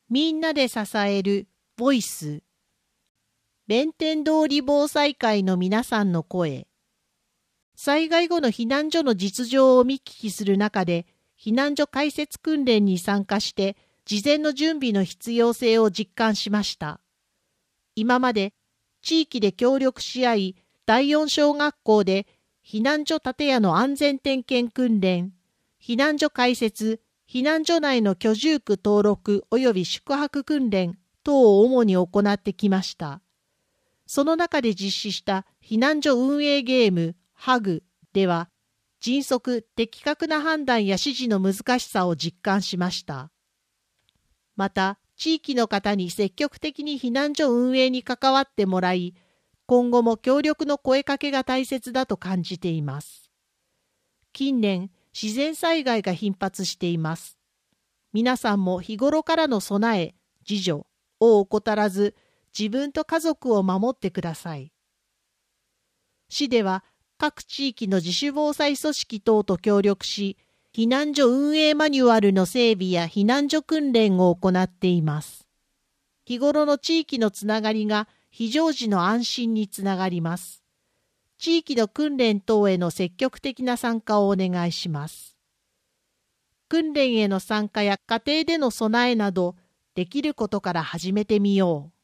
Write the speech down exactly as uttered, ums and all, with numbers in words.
みんなで支えるボイス。弁天通り防災会の皆さんの声。災害後の避難所の実情を見聞きする中で、避難所開設訓練に参加して、事前の準備の必要性を実感しました。今まで地域で協力し合い、だいよん小学校で避難所建屋の安全点検訓練、避難所開設、避難所内の居住区登録及び宿泊訓練等を主に行ってきました。その中で実施した避難所運営ゲームハグでは、迅速・的確な判断や指示の難しさを実感しました。また、地域の方に積極的に避難所運営に関わってもらい、今後も協力の声かけが大切だと感じています。近年、自然災害が頻発しています。皆さんも日頃からの備え、自助を怠らず、自分と家族を守ってください。市では各地域の自主防災組織等と協力し、避難所運営マニュアルの整備や避難所訓練を行っています。日頃の地域のつながりが非常時の安心につながります。地域の訓練等への積極的な参加をお願いします。訓練への参加や家庭での備えなど、できることから始めてみよう。